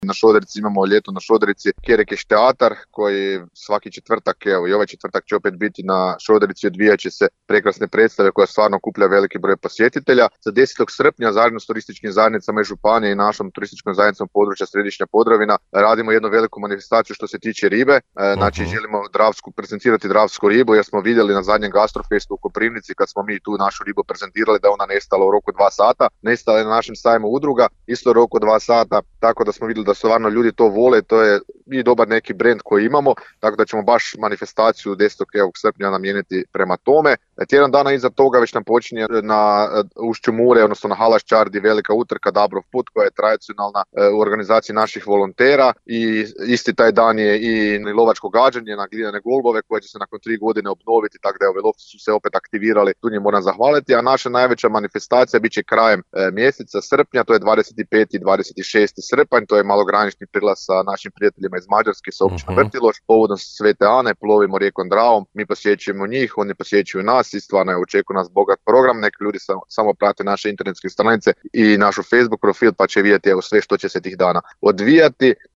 Na Šodrici imamo ljeto na Šodrici Kerekeš teatar koji svaki četvrtak, evo i ovaj četvrtak će opet biti na Šodrici, odvijat će se prekrasne predstave koja stvarno okuplja veliki broj posjetitelja. Za 10. srpnja zajedno s turističkim zajednicama i županije i našom turističkom zajednicom područja Središnja Podravina radimo jednu veliku manifestaciju što se tiče ribe. Znači želimo prezentirati dravsku ribu jer smo vidjeli na zadnjem Gastrofestu u Koprivnici kad smo mi tu našu ribu prezentirali da je ona nestala u roku 2 sata. Nestala je na našem sajmu udruga isto u roku 2 sata, tako da smo vidjeli da stvarno ljudi to vole, to je i dobar neki brend koji imamo, tako da ćemo baš manifestaciju 10. srpnja namijeniti prema tome. Tjedan dana iza toga već nam počinje na ušću Mure, odnosno na Halaščardi velika utrka Dabrov put koja je tradicionalna u organizaciji naših volontera i isti taj dan je i lovačko gađanje na glinene golubove koje će se nakon 3 godine obnoviti, tako da ovi lovci su se opet aktivirali, tu njim moram zahvaliti, a naša najveća manifestacija bit će krajem mjeseca srpnja, to je 25. i 26. srpanj, to je malogranični prilaz sa našim prijateljima iz Mađarske, sa općinom Vrtiloš, povodom Svete Ane, plovimo rijekom Dravom, mi posjećujemo njih, oni posjećuju nas i stvarno očekuje nas bogat program, neki ljudi samo prate naše internetske stranice i našu Facebook profil pa će vidjeti sve što će se tih dana odvijati.